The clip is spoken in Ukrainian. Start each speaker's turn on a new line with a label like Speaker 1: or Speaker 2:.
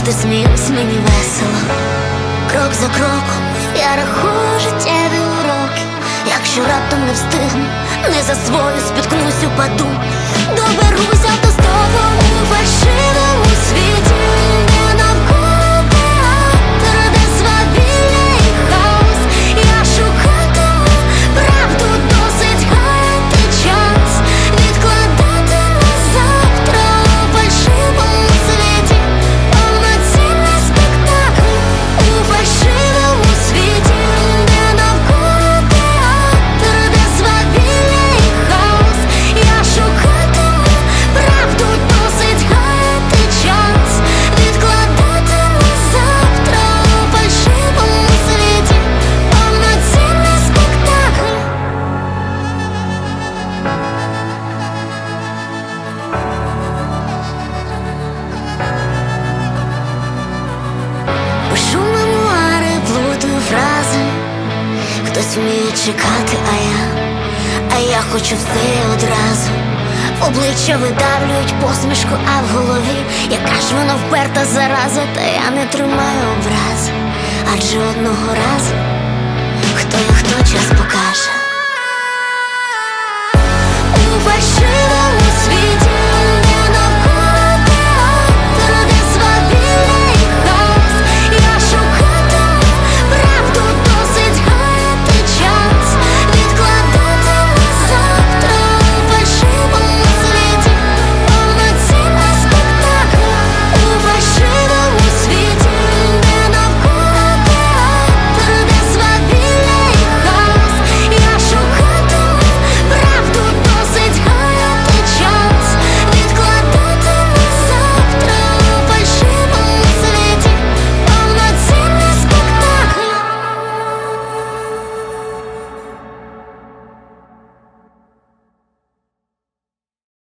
Speaker 1: завжди сміюсь, мені весело. Крок за кроком я рахую життєві уроки. Якщо раптом не встигну, не засвою, спіткнусь, упаду, доберуся до стопу у фальшивому світі, де навколо театр, де свавілля і хаос. Я шукатиму правду, досить гаяти час, відкладати на завтра у фальшивому світі. Повноцінний спектакль у фальшивому світі, де навколо театр, де свавілля і хаос. Я шукатиму правду, досить гаяти час, відкладати на завтра у фальшивому світі. Повноцінний спектакль. Пишу мемуари, плутаю фрази. Хтось вміє чекати, а я хочу все одразу. Обличчя видавлюють посмішку, а в голові яка ж вона вперта зараза. Та я не тримаю образ, адже одного разу хто є хто, час покаже. У фальшивому світі